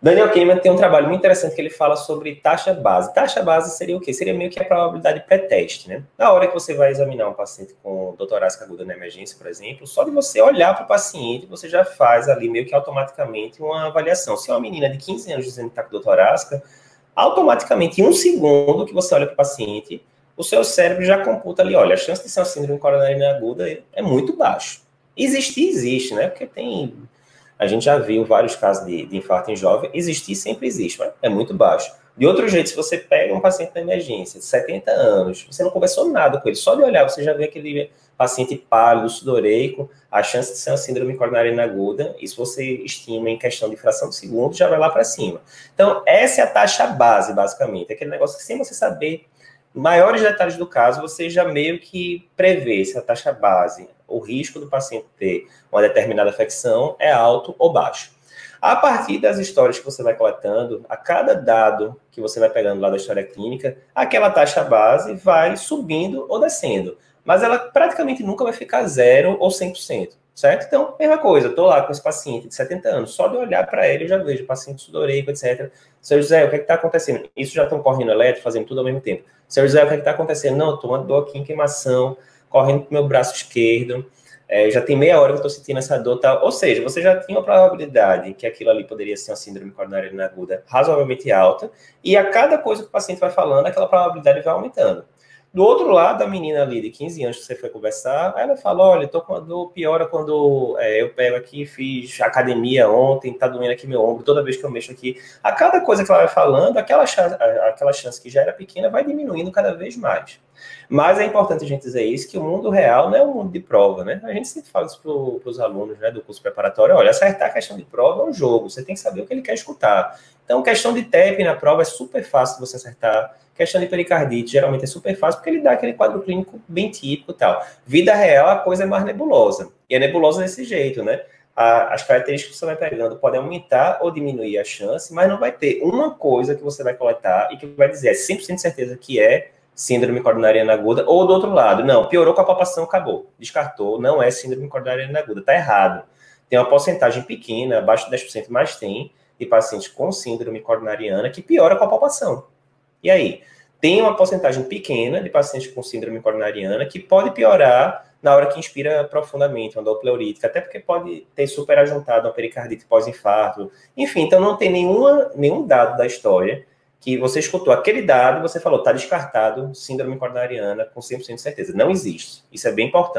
Daniel Kahneman tem um trabalho muito interessante que ele fala sobre taxa base. Taxa base seria o quê? Seria meio que a probabilidade pré-teste, né? Na hora que você vai examinar um paciente com dor torácica aguda na emergência, por exemplo, só de você olhar para o paciente, você já faz ali meio que automaticamente uma avaliação. Se é uma menina de 15 anos dizendo que está com dor torácica, automaticamente, em um segundo que você olha para o paciente, o seu cérebro já computa ali, olha, a chance de ser uma síndrome coronariana aguda é muito baixo. Existe, né? Porque a gente já viu vários casos de infarto em jovem, existir sempre existe, mas é muito baixo. De outro jeito, se você pega um paciente na emergência de 70 anos, você não conversou nada com ele, só de olhar, você já vê aquele paciente pálido, sudoreico, a chance de ser uma síndrome coronariana aguda, isso você estima em questão de fração de segundo, já vai lá para cima. Então, essa é a taxa base, basicamente, aquele negócio que sem você saber maiores detalhes do caso, você já meio que prevê se a taxa base, o risco do paciente ter uma determinada afecção é alto ou baixo. A partir das histórias que você vai coletando, a cada dado que você vai pegando lá da história clínica, aquela taxa base vai subindo ou descendo. Mas ela praticamente nunca vai ficar 0 ou 100%, certo? Então, mesma coisa, estou lá com esse paciente de 70 anos, só de olhar para ele eu já vejo paciente sudoreico, etc. Seu José, o que é que está acontecendo? Isso já estão correndo elétrico, fazendo tudo ao mesmo tempo. Seu José, o que é que está acontecendo? Não, estou uma dor aqui em queimação, correndo com o meu braço esquerdo, já tem meia hora que eu estou sentindo essa dor, tal. Ou seja, você já tinha uma probabilidade que aquilo ali poderia ser uma síndrome coronariana aguda razoavelmente alta, e a cada coisa que o paciente vai falando, aquela probabilidade vai aumentando. Do outro lado, a menina ali de 15 anos que você foi conversar, ela fala, olha, tô com a dor, piora quando eu pego aqui, fiz academia ontem, tá doendo aqui meu ombro, toda vez que eu mexo aqui. A cada coisa que ela vai falando, aquela chance que já era pequena vai diminuindo cada vez mais. Mas é importante a gente dizer isso, que o mundo real não é um mundo de prova, né? A gente sempre fala isso para os alunos, né, do curso preparatório, olha, acertar a questão de prova é um jogo, você tem que saber o que ele quer escutar. Então, questão de TEP na prova é super fácil de você acertar. Questão de pericardite, geralmente é super fácil, porque ele dá aquele quadro clínico bem típico e tal. Vida real, a coisa é mais nebulosa. E é nebulosa desse jeito, né? As características que você vai pegando podem aumentar ou diminuir a chance, mas não vai ter uma coisa que você vai coletar e que vai dizer, é 100% de certeza que é síndrome coronariana aguda, ou do outro lado, não, piorou com a palpação, acabou. Descartou, não é síndrome coronariana aguda, tá errado. Tem uma porcentagem pequena, abaixo de 10%, mas tem, de pacientes com síndrome coronariana que piora com a palpação. E aí? Tem uma porcentagem pequena de pacientes com síndrome coronariana que pode piorar na hora que inspira profundamente, uma dor pleurítica, até porque pode ter superajuntado uma pericardite pós-infarto. Enfim, então não tem nenhum dado da história que você escutou aquele dado e você falou, está descartado síndrome coronariana com 100% de certeza. Não existe. Isso é bem importante.